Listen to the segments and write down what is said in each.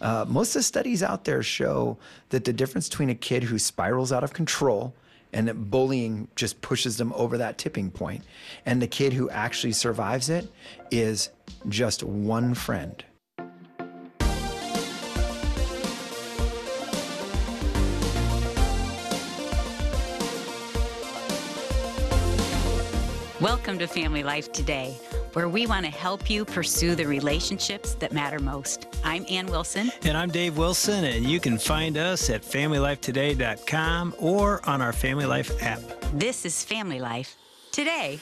Most of the studies out there show that the difference between a kid who spirals out of control and that bullying just pushes them over that tipping point, and the kid who actually survives it is just one friend. Welcome to Family Life Today, where we want to help you pursue the relationships that matter most. I'm Ann Wilson. And I'm Dave Wilson, and you can find us at FamilyLifeToday.com or on our Family Life app. This is Family Life Today.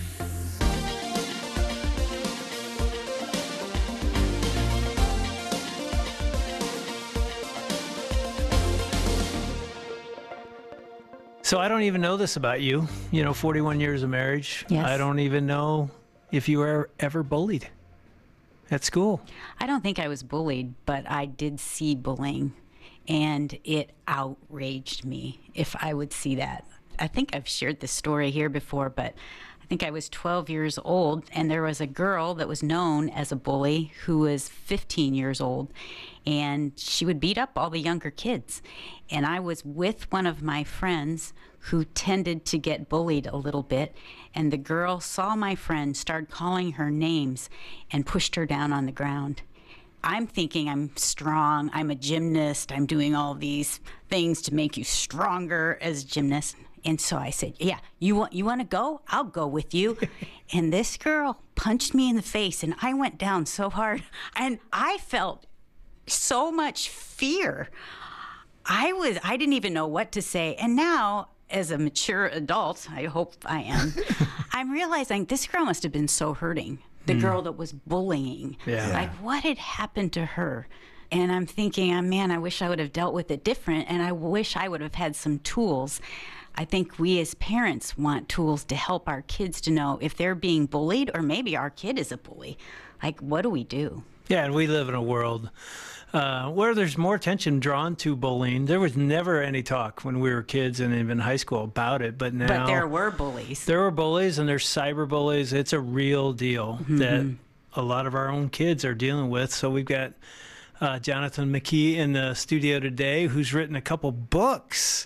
So I don't even know this about you, 41 years of marriage. Yes. I don't even know if you were ever bullied at school. I don't think I was bullied, but I did see bullying, and it outraged me if I would see that. I think I've shared this story here before, but I think I was 12 years old, and there was a girl that was known as a bully who was 15 years old, and she would beat up all the younger kids. And I was with one of my friends who tended to get bullied a little bit, and the girl saw my friend, started calling her names, and pushed her down on the ground. I'm thinking I'm strong, I'm a gymnast, I'm doing all these things to make you stronger as a gymnast. And so I said, yeah, you want to go? I'll go with you. And this girl punched me in the face, and I went down so hard, and I felt so much fear. I didn't even know what to say. And now, as a mature adult, I hope I am, I'm realizing this girl must have been so hurting. The girl that was bullying. Yeah. Like, what had happened to her? And I'm thinking, oh, man, I wish I would have dealt with it different, and I wish I would have had some tools. I think we as parents want tools to help our kids to know if they're being bullied, or maybe our kid is a bully. Like, what do we do? Yeah, and we live in a world where there's more attention drawn to bullying. There was never any talk when we were kids and even high school about it, but now... But there were bullies. There were bullies, and there's cyber bullies. It's a real deal that a lot of our own kids are dealing with. So we've got Jonathan McKee in the studio today, who's written a couple books.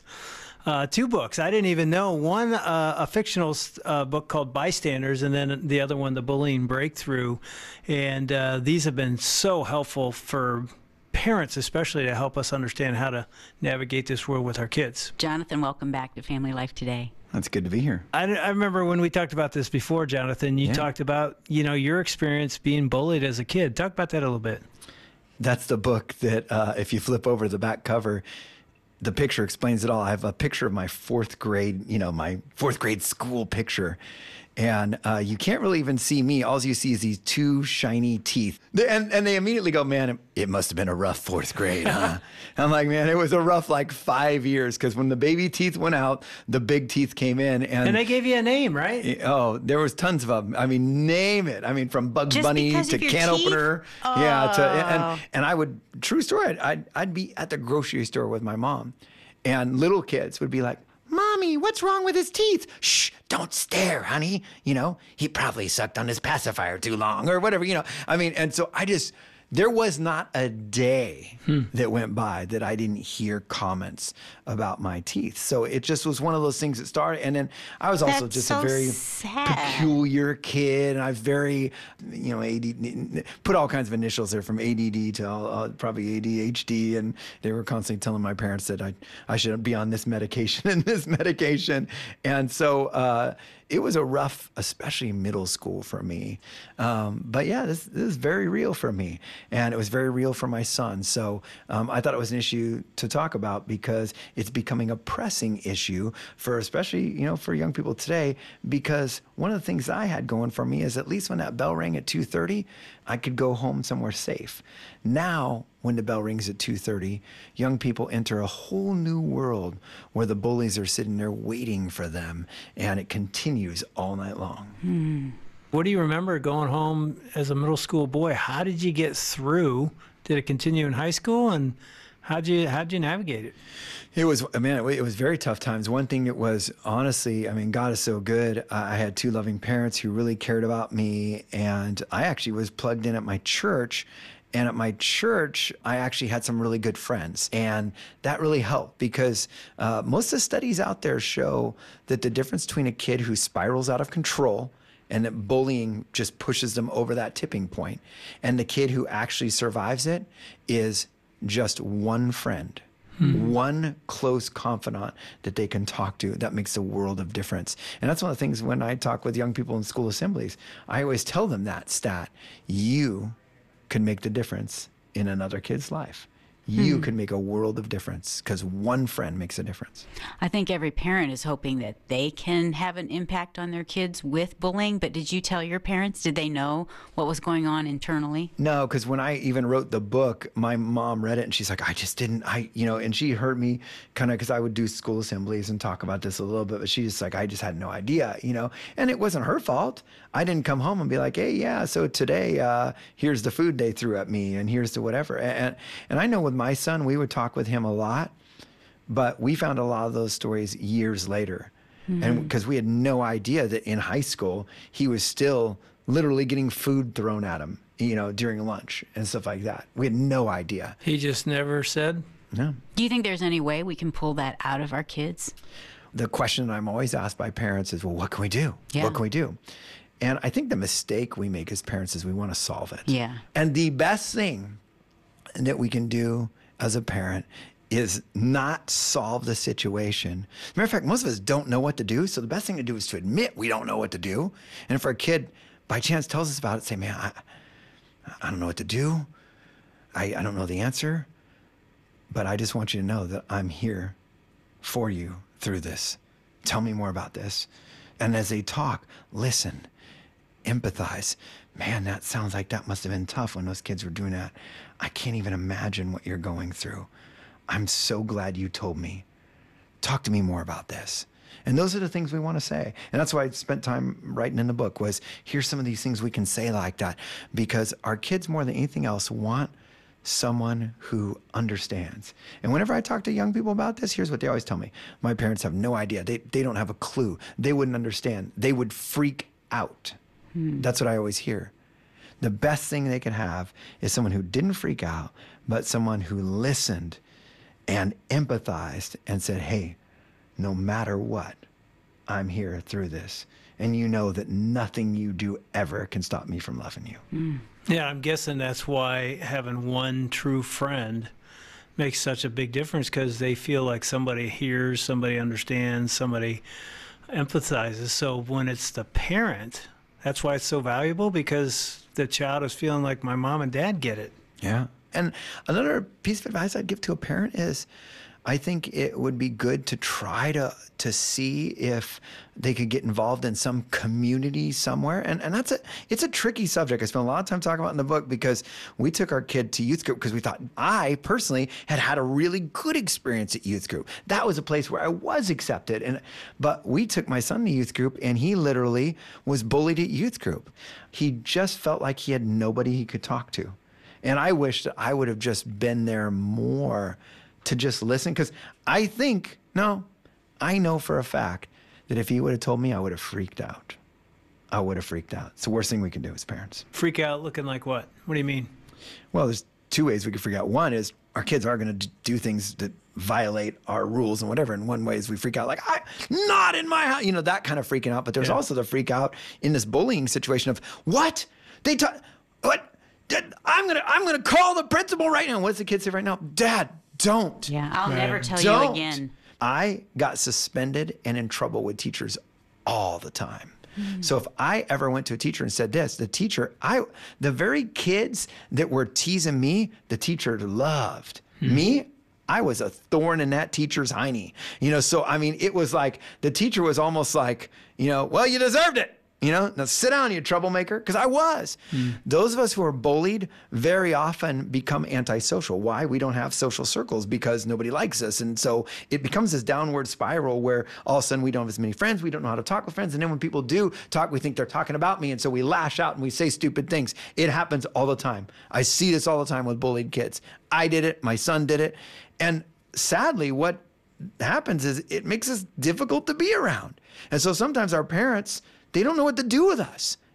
2 books. I didn't even know. One, a fictional book called Bystanders, and then the other one, The Bullying Breakthrough. And these have been so helpful for parents, especially, to help us understand how to navigate this world with our kids. Jonathan, welcome back to Family Life Today. That's good to be here. I remember when we talked about this before, Jonathan, you talked about, your experience being bullied as a kid. Talk about that a little bit. That's the book that if you flip over the back cover, the picture explains it all. I have a picture of my 4th grade, my 4th grade school picture. And you can't really even see me. All you see is these 2 shiny teeth. And they immediately go, man, it must have been a rough 4th grade, huh? I'm like, man, it was a rough 5 years, because when the baby teeth went out, the big teeth came in. And they gave you a name, right? Oh, there was tons of them. I mean, name it. I mean, from Bugs Bunny to can opener. Oh. Yeah. And I would, true story, I'd be at the grocery store with my mom, and little kids would be like, Mommy, what's wrong with his teeth? Shh, don't stare, honey. He probably sucked on his pacifier too long or whatever, I mean, and so there was not a day that went by that I didn't hear comments about my teeth. So it just was one of those things that started. And then I was also That's just so a very sad. peculiar kid. And I was very, ADD, put all kinds of initials there, from ADD to probably ADHD. And they were constantly telling my parents that I shouldn't be on this medication and this medication. And so it was a rough, especially middle school for me. But yeah, this is very real for me. And it was very real for my son. So I thought it was an issue to talk about, because it's becoming a pressing issue for, especially, for young people today. Because one of the things I had going for me is, at least when that bell rang at 2:30, I could go home somewhere safe. Now, when the bell rings at 2:30, young people enter a whole new world where the bullies are sitting there waiting for them, and it continues all night long. What do you remember going home as a middle school boy? How did you get through? Did it continue in high school, and how'd you navigate it? It was very tough times. One thing that was, honestly, God is so good. I had 2 loving parents who really cared about me, and I actually was plugged in at my church. And at my church, I actually had some really good friends. And that really helped because most of the studies out there show that the difference between a kid who spirals out of control and that bullying just pushes them over that tipping point, and the kid who actually survives it is just one friend. One close confidant that they can talk to. That makes a world of difference. And that's one of the things when I talk with young people in school assemblies, I always tell them that stat. You can make the difference in another kid's life. You can make a world of difference because one friend makes a difference. I think every parent is hoping that they can have an impact on their kids with bullying. But did you tell your parents? Did they know what was going on internally? No, because when I even wrote the book, my mom read it and she's like, and she heard me kind of, because I would do school assemblies and talk about this a little bit, but she's just like, I just had no idea, and it wasn't her fault. I didn't come home and be like, hey, yeah, so today, here's the food they threw at me and here's the whatever. And I know with my son, we would talk with him a lot, but we found a lot of those stories years later. And because we had no idea that in high school, he was still literally getting food thrown at him, during lunch and stuff like that. We had no idea. He just never said? No. Do you think there's any way we can pull that out of our kids? The question I'm always asked by parents is, well, what can we do? Yeah. What can we do? And I think the mistake we make as parents is we want to solve it. Yeah. And the best thing that we can do as a parent is not solve the situation. As a matter of fact, most of us don't know what to do. So the best thing to do is to admit we don't know what to do. And if our kid by chance tells us about it, say, man, I don't know what to do. I don't know the answer. But I just want you to know that I'm here for you through this. Tell me more about this. And as they talk, listen, empathize. Man, that sounds like that must have been tough when those kids were doing that. I can't even imagine what you're going through. I'm so glad you told me. Talk to me more about this. And those are the things we want to say. And that's why I spent time writing in the book was, here's some of these things we can say like that. Because our kids, more than anything else, want someone who understands. And whenever I talk to young people about this, here's what they always tell me. My parents have no idea. They don't have a clue. They wouldn't understand. They would freak out. That's what I always hear. The best thing they could have is someone who didn't freak out, but someone who listened and empathized and said, hey, no matter what, I'm here through this. And you know that nothing you do ever can stop me from loving you. Yeah, I'm guessing that's why having one true friend makes such a big difference, because they feel like somebody hears, somebody understands, somebody empathizes. So when it's the parent, that's why it's so valuable, because the child is feeling like my mom and dad get it. Yeah. And another piece of advice I'd give to a parent is, I think it would be good to try to see if they could get involved in some community somewhere. And it's a tricky subject. I spent a lot of time talking about in the book because we took our kid to youth group because we thought, I personally had a really good experience at youth group. That was a place where I was accepted. But we took my son to youth group and he literally was bullied at youth group. He just felt like he had nobody he could talk to. And I wish that I would have just been there more to just listen, because I know for a fact that if he would have told me, I would have freaked out. I would have freaked out. It's the worst thing we can do as parents. Freak out looking like what? What do you mean? Well, there's two ways we can freak out. One is our kids are going to do things that violate our rules and whatever. And one way is we freak out like, not in my house, that kind of freaking out. But there's also the freak out in this bullying situation of, what? What? I'm gonna call the principal right now. What's the kid say right now? Dad, don't. Yeah, I'll never tell you again. I got suspended and in trouble with teachers all the time. So if I ever went to a teacher and said this, the very kids that were teasing me, the teacher loved. Me, I was a thorn in that teacher's hiney. So I mean, it was like the teacher was almost like, well, you deserved it. Now sit down, you troublemaker, because I was. Those of us who are bullied very often become antisocial. Why? We don't have social circles because nobody likes us. And so it becomes this downward spiral where all of a sudden we don't have as many friends. We don't know how to talk with friends. And then when people do talk, we think they're talking about me. And so we lash out and we say stupid things. It happens all the time. I see this all the time with bullied kids. I did it. My son did it. And sadly, what happens is it makes us difficult to be around. And so sometimes our parents, they don't know what to do with us.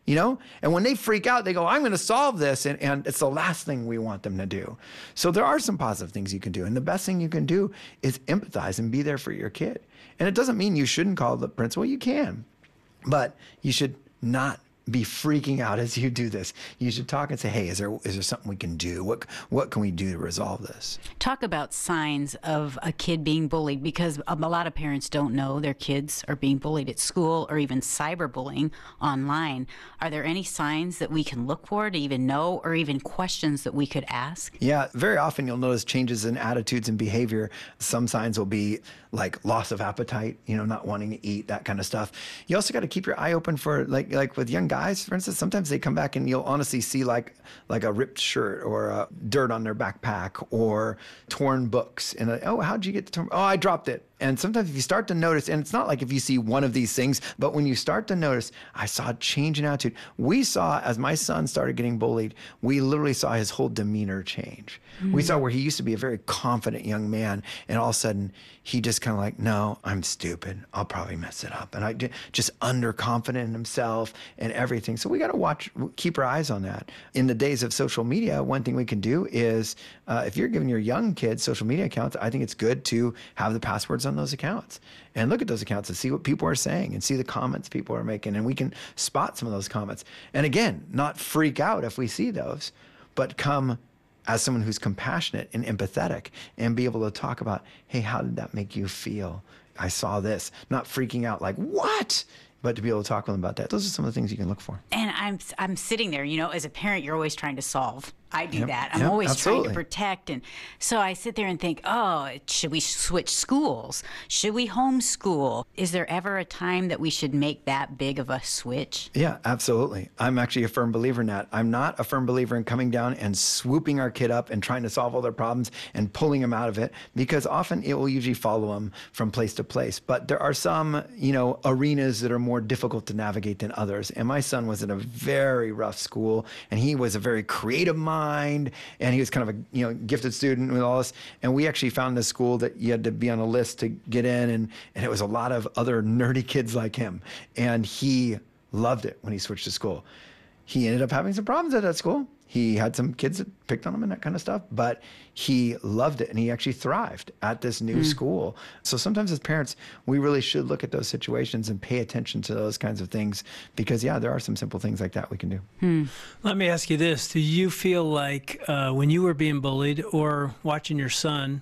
you know? And when they freak out, they go, I'm going to solve this. And it's the last thing we want them to do. So there are some positive things you can do. And the best thing you can do is empathize and be there for your kid. And it doesn't mean you shouldn't call the principal. You can. But you should not be freaking out as you do this. You should talk and say, hey, is there something we can do? What can we do to resolve this? Talk about signs of a kid being bullied, because a lot of parents don't know their kids are being bullied at school or even cyberbullying online. Are there any signs that we can look for to even know, or even questions that we could ask? Yeah, very often you'll notice changes in attitudes and behavior. Some signs will be like loss of appetite, not wanting to eat, that kind of stuff. You also got to keep your eye open for like with young guys, for instance, sometimes they come back and you'll honestly see like a ripped shirt or dirt on their backpack or torn books. And oh, how'd you get the torn? Oh, I dropped it. And sometimes if you start to notice, and it's not like if you see one of these things, but when you start to notice, I saw a change in attitude. We saw, as my son started getting bullied, we literally saw his whole demeanor change. Mm-hmm. We saw where he used to be a very confident young man, and all of a sudden, he just kind of like, no, I'm stupid. I'll probably mess it up. And I just underconfident in himself and everything. So we got to keep our eyes on that. In the days of social media, one thing we can do is, if you're giving your young kids social media accounts, I think it's good to have the passwords on those accounts and look at those accounts and see what people are saying and see the comments people are making. And we can spot some of those comments. And again, not freak out if we see those, but come as someone who's compassionate and empathetic and be able to talk about, hey, how did that make you feel? I saw this. Not freaking out like, what? But to be able to talk with them about that. Those are some of the things you can look for. And I'm sitting there, as a parent, you're always trying to solve. I do that. I'm Yep, always absolutely. trying to protect. And so I sit there and think, oh, should we switch schools? Should we homeschool? Is there ever a time that we should make that big of a switch? Yeah, absolutely. I'm actually a firm believer in that. I'm not a firm believer in coming down and swooping our kid up and trying to solve all their problems and pulling them out of it, because often it will usually follow them from place to place. But there are some, arenas that are more difficult to navigate than others. And my son was in a very rough school, and he was a very creative mind, and he was kind of a gifted student with all this. And we actually found this school that you had to be on a list to get in, and it was a lot of other nerdy kids like him. And he loved it when he switched to school. He ended up having some problems at that school. He had some kids that picked on him and that kind of stuff, but he loved it, and he actually thrived at this new school. So sometimes as parents, we really should look at those situations and pay attention to those kinds of things, because, there are some simple things like that we can do. Let me ask you this. Do you feel like when you were being bullied or watching your son,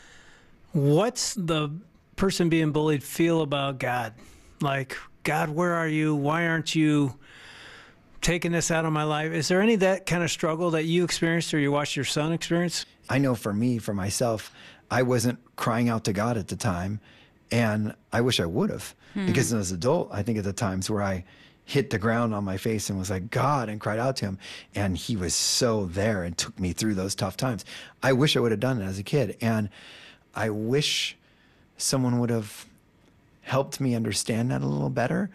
what's the person being bullied feel about God? Like, God, where are you? Why aren't you taking this out of my life? Is there any of that kind of struggle that you experienced or you watched your son experience? I know for myself, I wasn't crying out to God at the time, and I wish I would have, because as an adult, I think at the times where I hit the ground on my face and was like, God, and cried out to him, and he was so there and took me through those tough times. I wish I would have done it as a kid, and I wish someone would have helped me understand that a little better,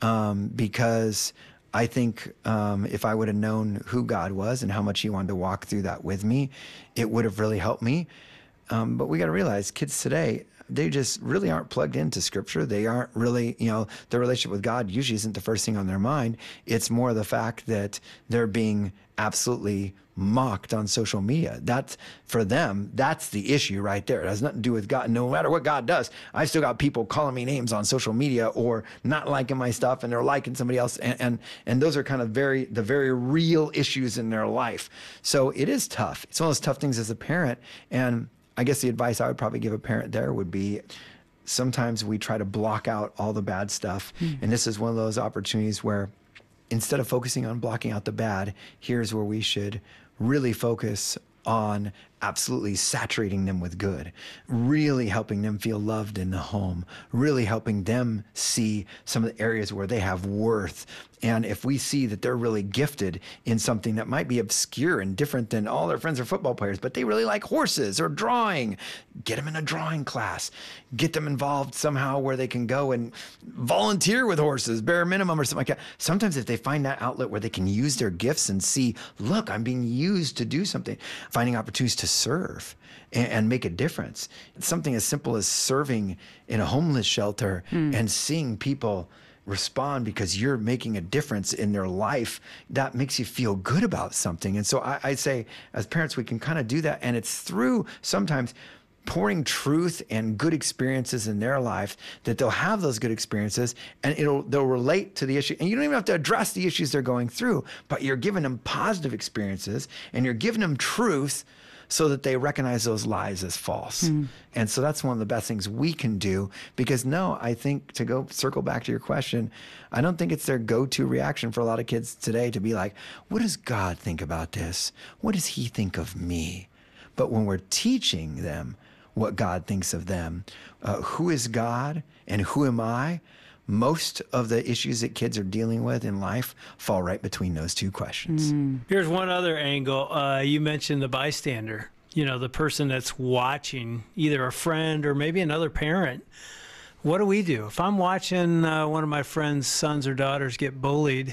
because I think if I would have known who God was and how much he wanted to walk through that with me, it would have really helped me. But we got to realize kids today, they just really aren't plugged into Scripture. They aren't really, their relationship with God usually isn't the first thing on their mind. It's more the fact that they're being absolutely mocked on social media. That's, for them, that's the issue right there. It has nothing to do with God. No matter what God does, I've still got people calling me names on social media or not liking my stuff, and they're liking somebody else. And those are kind of the very real issues in their life. So it is tough. It's one of those tough things as a parent. And I guess the advice I would probably give a parent there would be, sometimes we try to block out all the bad stuff. And this is one of those opportunities where, instead of focusing on blocking out the bad, here's where we should really focus on absolutely saturating them with good, really helping them feel loved in the home, really helping them see some of the areas where they have worth. And if we see that they're really gifted in something that might be obscure and different than all their friends are football players, but they really like horses or drawing, get them in a drawing class, get them involved somehow where they can go and volunteer with horses, bare minimum or something like that. Sometimes if they find that outlet where they can use their gifts and see, look, I'm being used to do something, finding opportunities to serve and make a difference. It's something as simple as serving in a homeless shelter and seeing people respond because you're making a difference in their life, that makes you feel good about something. And so I say, as parents, we can kind of do that. And it's through sometimes pouring truth and good experiences in their life that they'll have those good experiences, and they'll relate to the issue. And you don't even have to address the issues they're going through, but you're giving them positive experiences and you're giving them truth so that they recognize those lies as false. And so that's one of the best things we can do, because I think, to go circle back to your question, I don't think it's their go-to reaction for a lot of kids today to be like, what does God think about this? What does he think of me? But when we're teaching them what God thinks of them, who is God and who am I, most of the issues that kids are dealing with in life fall right between those two questions. Here's one other angle. You mentioned the bystander, the person that's watching, either a friend or maybe another parent. What do we do? If I'm watching one of my friend's sons or daughters get bullied,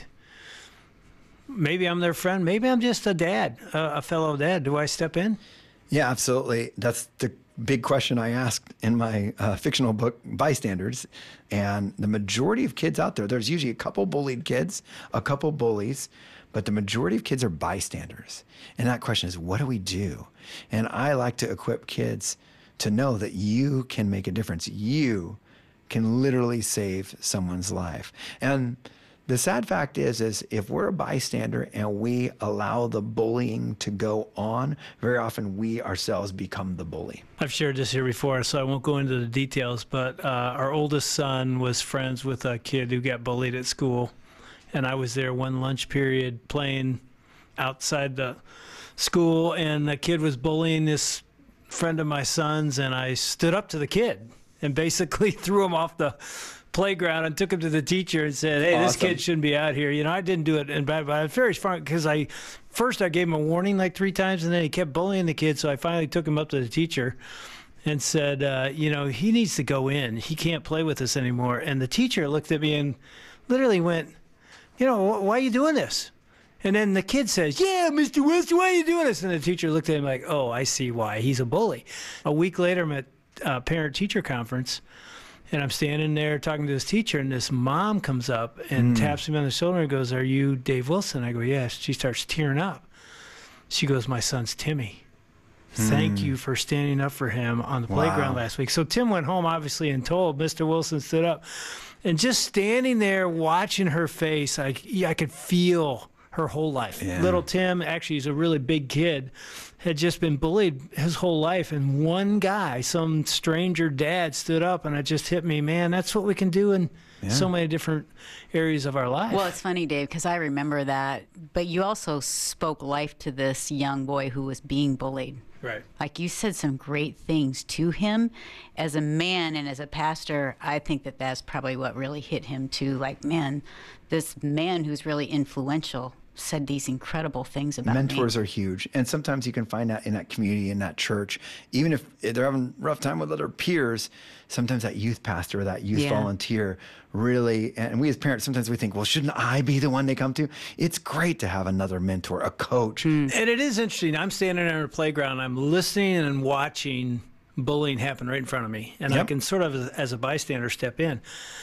maybe I'm their friend, maybe I'm just a dad, a fellow dad. Do I step in? Yeah, absolutely. That's the big question I asked in my fictional book, Bystanders. And the majority of kids out there, there's usually a couple bullied kids, a couple bullies, but the majority of kids are bystanders. And that question is, what do we do? And I like to equip kids to know that you can make a difference. You can literally save someone's life. And the sad fact is if we're a bystander and we allow the bullying to go on, very often we ourselves become the bully. I've shared this here before, so I won't go into the details, but our oldest son was friends with a kid who got bullied at school. And I was there one lunch period playing outside the school, and the kid was bullying this friend of my son's, and I stood up to the kid and basically threw him off the playground and took him to the teacher and said, hey, This kid shouldn't be out here. I didn't do it in bad, but I was very smart, because I gave him a warning like 3 times, and then he kept bullying the kid. So I finally took him up to the teacher and said, he needs to go in. He can't play with us anymore. And the teacher looked at me and literally went, why are you doing this? And then the kid says, yeah, Mr. Wilson, why are you doing this? And the teacher looked at him like, oh, I see why. He's a bully. A week later, I'm at a parent-teacher conference, and I'm standing there talking to this teacher, and this mom comes up and taps me on the shoulder and goes, are you Dave Wilson? I go, yes. She starts tearing up. She goes, my son's Timmy. Thank you for standing up for him on the playground last week. So Tim went home, obviously, and told Mr. Wilson stood up. And just standing there watching her face, I could feel her whole life. Yeah. Little Tim, actually, he's a really big kid, had just been bullied his whole life. And one guy, some stranger dad, stood up, and it just hit me, man, that's what we can do in so many different areas of our life. Well, it's funny, Dave, because I remember that. But you also spoke life to this young boy who was being bullied. Right. Like, you said some great things to him. As a man and as a pastor, I think that that's probably what really hit him too. Like, man, this man who's really influential said these incredible things about Mentors me. are huge. And sometimes you can find that in that community, in that church. Even if they're having a rough time with other peers, sometimes that youth pastor or that youth volunteer really, and we as parents, sometimes we think, well, shouldn't I be the one they come to? It's great to have another mentor, a coach. And it is interesting. I'm standing there on a playground, I'm listening and watching bullying happen right in front of me. And I can sort of, as a bystander, step in.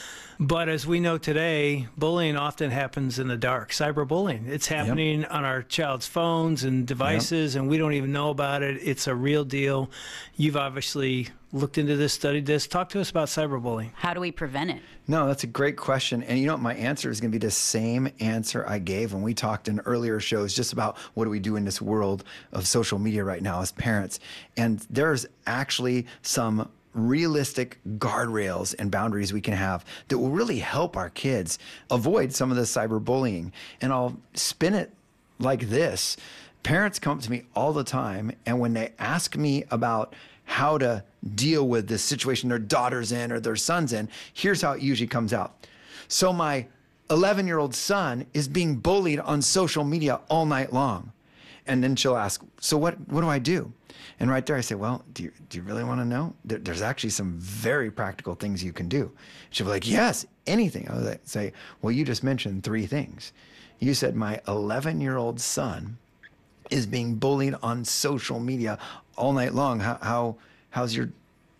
But as we know today, bullying often happens in the dark. Cyberbullying. It's happening on our child's phones and devices, and we don't even know about it. It's a real deal. You've obviously looked into this, studied this. Talk to us about cyberbullying. How do we prevent it? No, that's a great question. And you know what? My answer is going to be the same answer I gave when we talked in earlier shows just about what do we do in this world of social media right now as parents. And there's actually some realistic guardrails and boundaries we can have that will really help our kids avoid some of the cyberbullying. And I'll spin it like this. Parents come up to me all the time, and when they ask me about how to deal with this situation their daughter's in or their son's in, here's how it usually comes out. So my 11-year-old son is being bullied on social media all night long. And then she'll ask, so what do I do? And right there I say, well, do you really want to know? There's actually some very practical things you can do. She'll be like, yes, anything. I would say, well, you just mentioned 3 things. You said my 11-year-old son is being bullied on social media all night long. How's your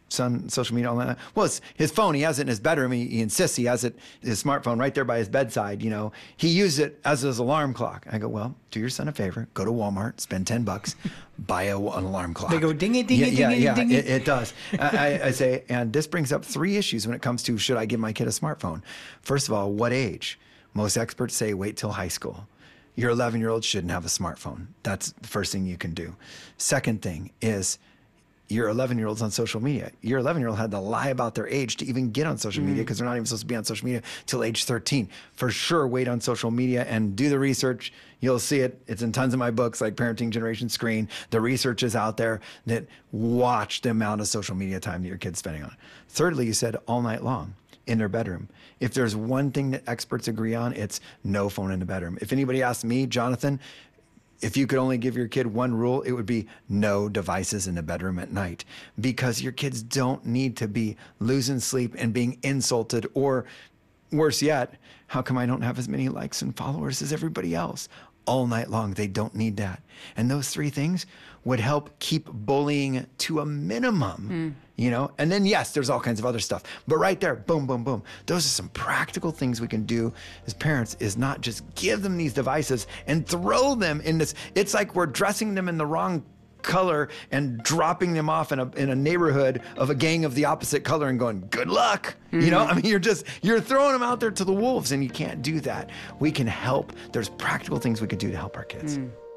son social media all night long? Well, it's his phone. He has it in his bedroom. He insists he has it, his smartphone, right there by his bedside. You know, he used it as his alarm clock. I go, well, do your son a favor. Go to Walmart, spend $10, buy an alarm clock. They go ding-a, ding-a, yeah, ding-a, yeah, ding-a. it does. I say, and this brings up 3 issues when it comes to should I give my kid a smartphone? First of all, what age? Most experts say wait till high school. Your 11-year-old shouldn't have a smartphone. That's the first thing you can do. Second thing is your 11-year-old's on social media. Your 11-year-old had to lie about their age to even get on social media because they're not even supposed to be on social media till age 13. For sure, wait on social media and do the research. You'll see it. It's in tons of my books like Parenting Generation Screen. The research is out there that watch the amount of social media time that your kid's spending on it. Thirdly, you said all night long in their bedroom. If there's one thing that experts agree on, it's no phone in the bedroom. If anybody asks me, Jonathan, if you could only give your kid one rule, it would be no devices in the bedroom at night, because your kids don't need to be losing sleep and being insulted, or worse yet, how come I don't have as many likes and followers as everybody else? All night long. They don't need that. And those 3 things would help keep bullying to a minimum, you know? And then, yes, there's all kinds of other stuff. But right there, boom, boom, boom. Those are some practical things we can do as parents, is not just give them these devices and throw them in this. It's like we're dressing them in the wrong color and dropping them off in a neighborhood of a gang of the opposite color and going, good luck. You know, I mean, you're throwing them out there to the wolves, and you can't do that. We can help. There's practical things we can do to help our kids.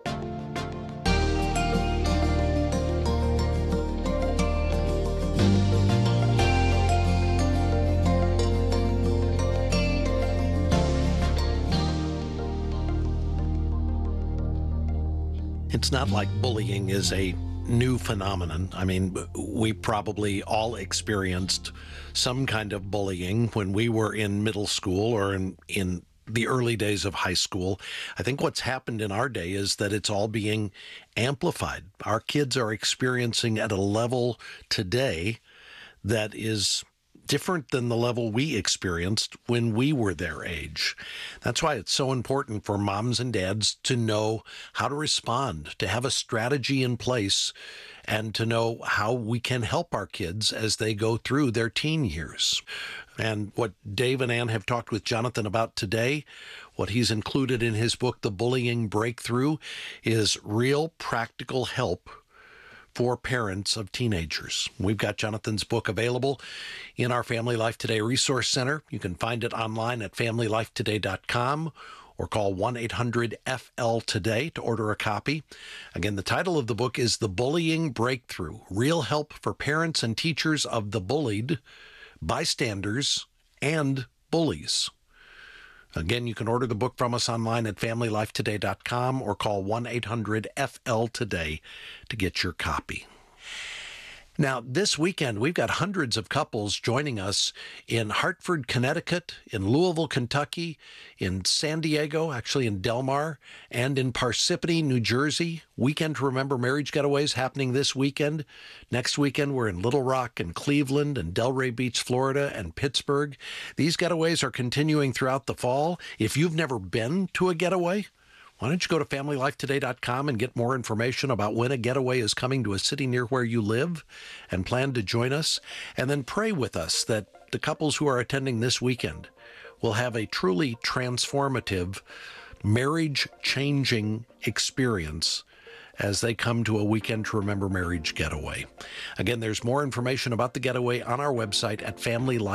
It's not like bullying is a new phenomenon. I mean, we probably all experienced some kind of bullying when we were in middle school or in the early days of high school. I think what's happened in our day is that it's all being amplified. Our kids are experiencing at a level today that is different than the level we experienced when we were their age. That's why it's so important for moms and dads to know how to respond, to have a strategy in place, and to know how we can help our kids as they go through their teen years. And what Dave and Ann have talked with Jonathan about today, what he's included in his book, The Bullying Breakthrough, is real practical help for parents of teenagers. We've got Jonathan's book available in our Family Life Today Resource Center. You can find it online at familylifetoday.com or call 1-800-FL-TODAY to order a copy. Again, the title of the book is The Bullying Breakthrough, Real Help for Parents and Teachers of the Bullied, Bystanders, and Bullies. Again, you can order the book from us online at familylifetoday.com or call 1-800-FL-TODAY to get your copy. Now, this weekend, we've got hundreds of couples joining us in Hartford, Connecticut, in Louisville, Kentucky, in San Diego, actually in Del Mar, and in Parsippany, New Jersey. Weekend to Remember Marriage Getaways happening this weekend. Next weekend, we're in Little Rock and Cleveland and Delray Beach, Florida, and Pittsburgh. These getaways are continuing throughout the fall. If you've never been to a getaway, why don't you go to familylifetoday.com and get more information about when a getaway is coming to a city near where you live and plan to join us. And then pray with us that the couples who are attending this weekend will have a truly transformative, marriage-changing experience as they come to a Weekend to Remember Marriage getaway. Again, there's more information about the getaway on our website at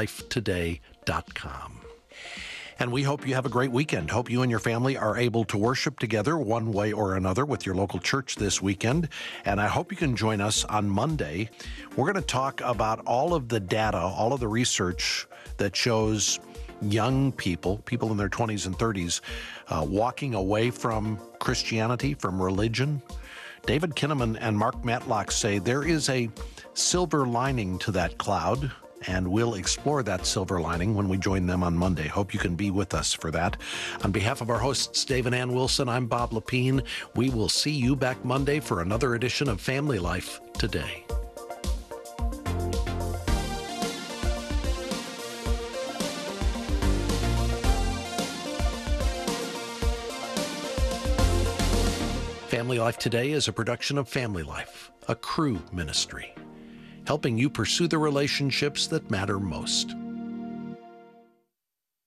familylifetoday.com. And we hope you have a great weekend. Hope you and your family are able to worship together one way or another with your local church this weekend. And I hope you can join us on Monday. We're going to talk about all of the data, all of the research that shows young people, people in their 20s and 30s, walking away from Christianity, from religion. David Kinnaman and Mark Matlock say there is a silver lining to that cloud, and we'll explore that silver lining when we join them on Monday. Hope you can be with us for that. On behalf of our hosts, Dave and Ann Wilson, I'm Bob Lepine. We will see you back Monday for another edition of Family Life Today. Family Life Today is a production of Family Life, a Cru ministry. helping you pursue the relationships that matter most.